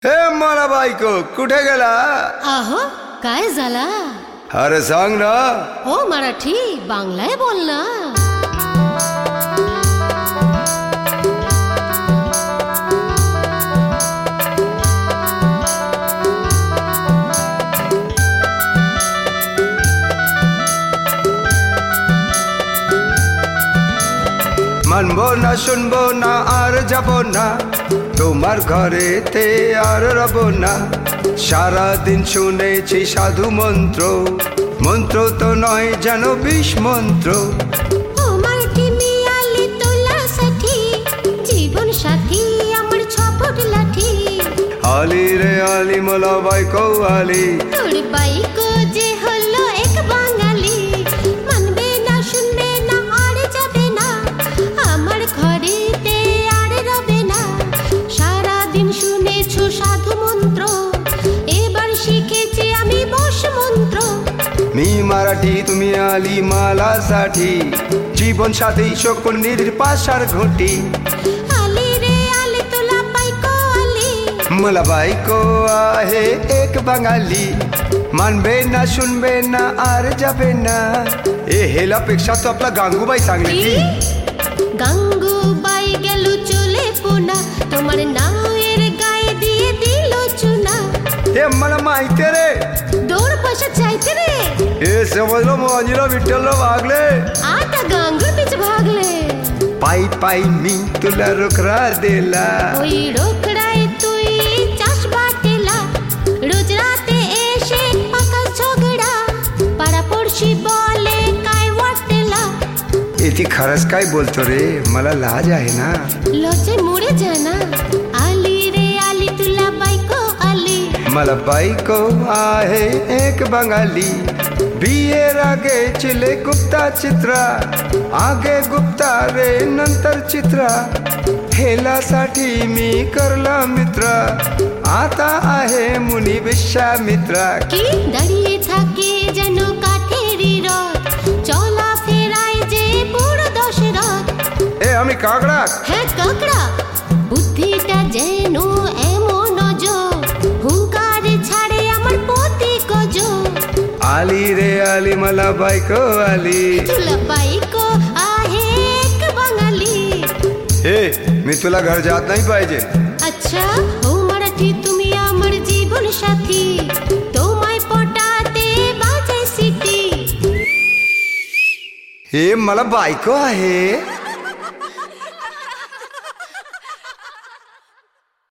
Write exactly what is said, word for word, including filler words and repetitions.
हे मला बायको कुठे गेला? आहो काय झाला? अरे सांग ना. हो मराठी बांगलाय बोल ना. মানবো না শুনবো না আর যাবো না তোমার ঘরেতে আর রবো না। সারাদিন শুনেছি সাধু মন্ত্র, মন্ত্র তো নয় যেন বিষ মন্ত্র। তোমার কি মিয়ালি তোলা সাথী, জীবন সাথী আমার ছপট লাঠি। আলি রে আলি মোলা বাইকো আলি, তোর বাইকো যে হলো এক বাঙালি। মানবে না শুনবে না আর যাবে না, আমার ঘরেতে আর রবে না। সারাদিন শুনেছো সাধু মন্ত্র, এবার শিখেছি আমি বশ মন্ত্র। मी मराठी तुम्ही आली मला साठी, जीवन साथी शकुनीर पाशार घोटी। आली रे आली तुला बायको आली, मला बायको आहे एक बंगाली। मानबे ना शुनबे ना आर जाबे ना। ए हेलापेक्षा तो आपला गांगूबाई चांगली की। গাঙ্গুবাই গেল চলে পুনা, তোমার নাওয়ের গায়ে দিয়ে দিল চুনা। हे मला माहिती रे, दोन पैसे चाहते रे। हे समजलं मोजीला विठ्ठलराव वागले। आता गांगुळ पिच भागले। पायी पायी मी तुला रोकरा दिला। ওই রোকড়ায় তুই চাষ বাটেলা, রোজ রাতে এসে পাকা ঝগড়া। পাড়া পড়শি বলে काय वाटेला। ए ती खरंच काय बोलतो रे, मला लाज आहे ना। लचे मुळे जाना। आली रे आली तुला बायको आली, मला बायको आहे एक बंगाली। बिये रागे चिले गुप्ता चित्रा, आगे गुप्ता रे नंतर चित्रा। हेलासाठी मी करला मित्र, आता आहे मुनी विश्वामित्रा। কি দাঁড়িয়ে থাকে যেন কাঠেরই রথ, চলা ফেরায় যে পুরো দশরথ। ए आम्ही कागडा। হ্যাঁ কাকড়া, বুদ্ধিটা যেন এমন অজো, হুঙ্কার ছাড়ে আমার পতি গজ। आली रे आली मला बायको आली। तुला बायको आहे एक বাঙালি। ए मी तुला घर जात नाही पाहिजे। আচ্ছা ও মারাঠি তুমি আমার জীবন সাথী, তোমায় পটাতে বাজে সিটি। हे मला बायको आहे।